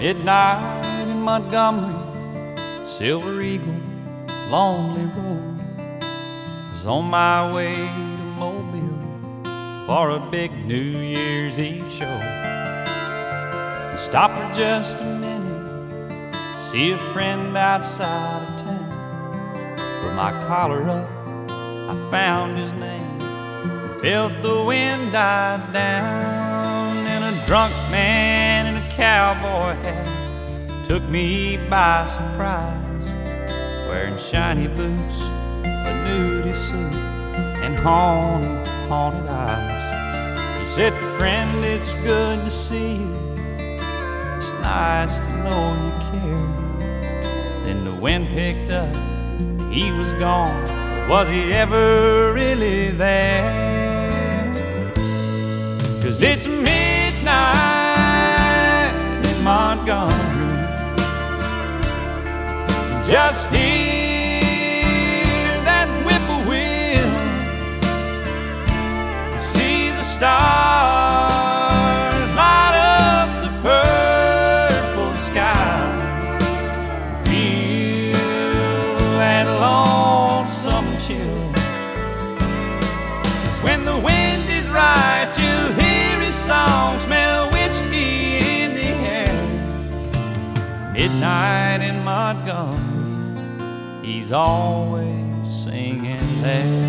Midnight in Montgomery, Silver Eagle, lonely road. Was on my way to Mobile for a big New Year's Eve show. I stopped for just a minute, see a friend outside of town. Put my collar up, I found his name, and felt the wind die down. And a drunk man in a cowboy hat took me by surprise, wearing shiny boots, a nudie suit, and haunted eyes. He said, "Friend, it's good to see you. It's nice to know you care." Then the wind picked up, he was gone. Was he ever really there? 'Cause it's midnight in Montgomery, just hear that whippoorwill, see the stars light up the purple sky, feel that lonesome chill. 'Cause when the wind is right, you hear his song, smell whiskey in the air. Midnight in Montgomery, he's always singing there.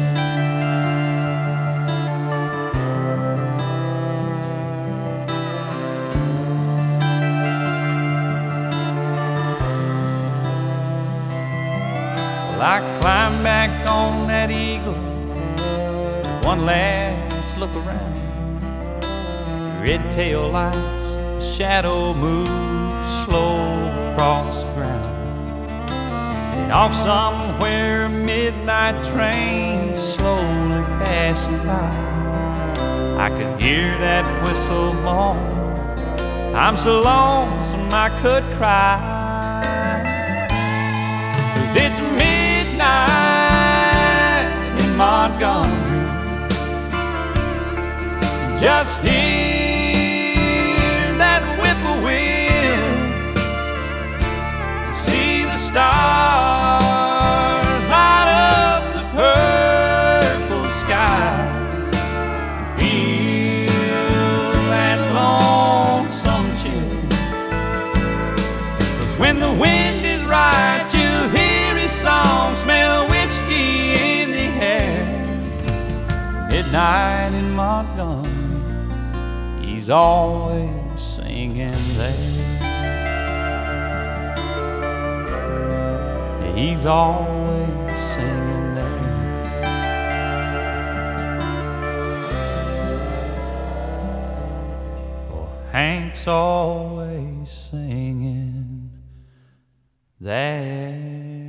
Well, I climbed back on that Eagle, took one last look around. Red tail lights, shadow moves slow across the ground. And off somewhere a midnight train is slowly passing by. I could hear that whistle moan. I'm so lonesome I could cry. 'Cause it's midnight in Montgomery, just hear that whippoorwill, see the stars light up the purple sky, feel that lonesome chill. 'Cause when the wind is right, you hear his song, smell whiskey in the air. Midnight in Montgomery, he's always singing there. He's always singing there. Oh, Hank's always singing there.